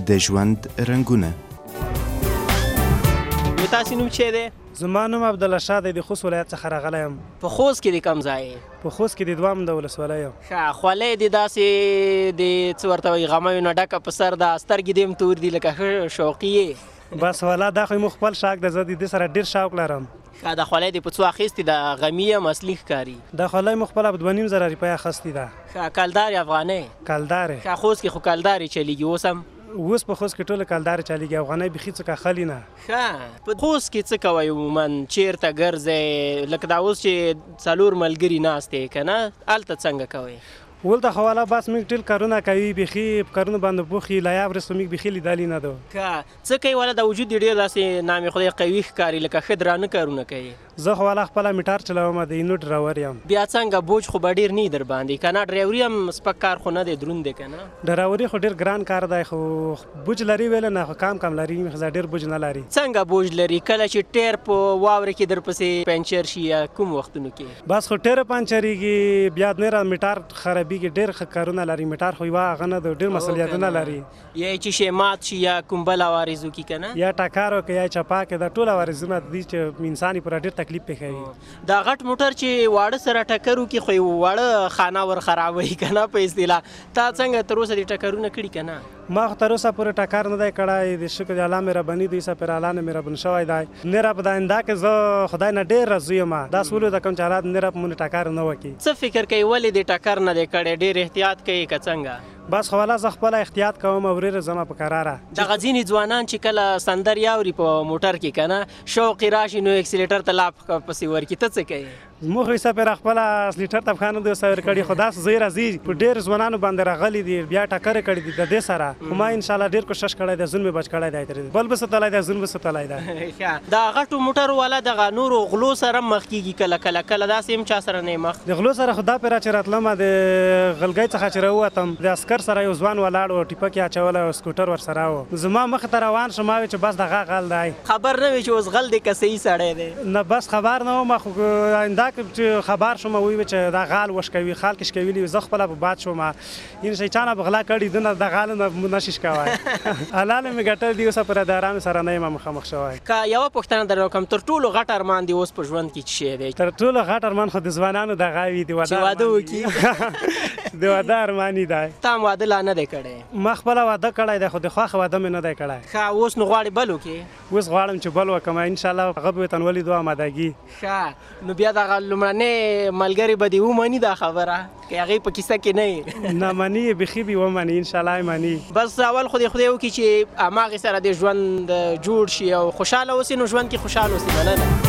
د ژوند رنګونه. تاسو نوم چی دی؟ زما نوم عبدالله شاه دی، د خوست ولایت څخه راغلی یم. په خوست کې د کوم ځای یې؟ په خوست کې د دوام د ولسوالۍ یم. ښه، خولۍ دې داسې د څه ورته وایي غمیو نه ډکه په سر ده، سترګې دې هم تور دي لکه ښه شوقي یې. بس والا دا خو مو خپل شوق ده، زه د دې سره ډېر شوق لرم. ښه، دا خولۍ دې په څو اخیستې ده؟ غمي یم اصلي ښکاري. دا خولۍ مو خپله په 2.5 روپۍ اخیستې ده. ښه، کلدارې افغانۍ؟ کلدارې. ښه، خوست کې خو کلدارې چلیږي اوس هم؟ اوس په خوست کې ټوله کلدارې چلیږي، افغانۍ بیخي څه کاخلي نه. ښه، په خوست کې څه کوئ عموما؟ چېرته ګرځئ؟ لکه دا اوس چې 4 ملګري ناست دی که نه، هلته څنګه کوئ؟ ولته خو والا بس موږ ټول کارونه کوي، بیخي په کارونه باندې پوخ یي، لا یا وروسته موږ بیخي لیدلي نه ده. ښه، څه کوي والا د وجود یې ډېر داسې نامې خدای قوي ښکاري، لکه ښه درانه کارونه کوي. زه خو والا خپله میټر چلوم، د اینو ډراور یم. بیا څنګه بوج خو به ډېر نه وي در باندې که نه؟ ډرایوري هم سپک کار خو نه دی، دروند دی که نه؟ ډراوري خو ډېر ګران کار دی، خو بوج لري ویله نه، خو کم لري، زه ډېر بوج نه لري. څنګه بوج لري؟ کله چې ټیر په واوره کې درپسې پنچر شي یا کوم وختونو کې؟ بس خو ټیره پنچرېږي، بیا نه را میټر خرابېږي، ډېر ښه کارونه لري. میټر خو یوه هغه نه ده، ډېر مسؤلیتونه لري. یا چې شی مات شي یا کوم بل عوارض وکړي که نه؟ یا ټکر وکړي یا چپا کړي، دا ټول عوارضونه دي چې انسان یې پوره ډېر تکلیف پېښوي. دا غټ موټر چې واړه سره ټکر وکړي خو یې واړه خانه ور خرابوي که نه په اصطلاح. تا څنګه تر اوسه دې ټکرونه کړي که نه؟ ما خو تر اوسه پورې ټکر نه دی کړی، د شکر د الله مهرباني دی، عیسی پر الله نه مهربان شوی دی. نه را په آینده کې زه خدای نه ډېر راضي یم، داسې ولې د کوم چې حالات نه را په مونږ ټکر نه وکړي. څه فکر کوي ولې دې ټکر نه دی کړی؟ ډېر احتیاط کوي که څنګه؟ بس خو والا زه خپله احتیاط کوم او ورېره ځمه په کراره. دغه ځینې ځوانان چې کله سندرې اوري په موټر کې که نه، شوق یې راشي نو اکسیلیټر ته لاپ پسې ورکړي. ته څه کوې؟ زموږ عیسی پر خپله اکسیلیټر ته پښه نه دی ورسره کړې، خو داسې زه راځي په ډېر ځوانانو باندې راغلي دي، بیا ټکرې کړي دي د دې سره. خو ما انشاءالله ډېر کوشش کړی دی، ځون مې بچ کړی دی، ترې بل به ستلی دی، ځون به ستلی دی. دا غټو موټرو والا دغه نورو غلو سره مخ کېږي کله کله داسې هم چا سره نه مخ؟ د غلو سره خو دا پیره چې راتلم، د غلګۍ څخه چې راووتم، د عسکر سره یو ځوان ولاړ و، ټیپک یې اچولی او سکوټر ورسره و. زما مخې ته روان شو، ما ویل چې بس دغه غل دی. خبر نه وي چې اوس غل دی که صحیح سړی دی؟ نه بس خبر نه وم، خو آینده کې چې خبر شوم ویل چې دا غال وشکوي، خال کې شکوي، زه خپله په باد شوم. یعنې چې چا نه به غلا کړي ده نه، د غال نه نه شي شکوی. حلاله مې ګټلې دي، اوسه پورې د ارامۍ سره نه یم مخامخ شوی. که یوه پوښتنه در وکړم، تر ټولو غټ ارمان دې اوس په ژوند کې څه شی دی؟ تر ټولو غټ ارمان خو د ځوانانو دغه وي، د واده وکړي. د واده ارمان یې دی. تا هم واده لا نه دی کړی؟ ما خپله واده کړی دی، خو د خوښه واده مې نه دی کړی. ښه، اوس نو غواړې بل وکړې؟ اوس غواړم چې بل وکړم، انشاءالله هغه به ورته ولیدو آمادګي. ښه، نو بیا دغه لومړنۍ ملګرې به دې ومني دا خبره که هغې په کیسه کې نه یې؟ نه مني یې، بیخي به ومني، انشاءالله یې مني. بس اول خو دې خدای وکړي چې هماغې سره دې ژوند جوړ شي او خوشحاله اوسې، نو ژوند کې خوشحاله اوسې. مننه.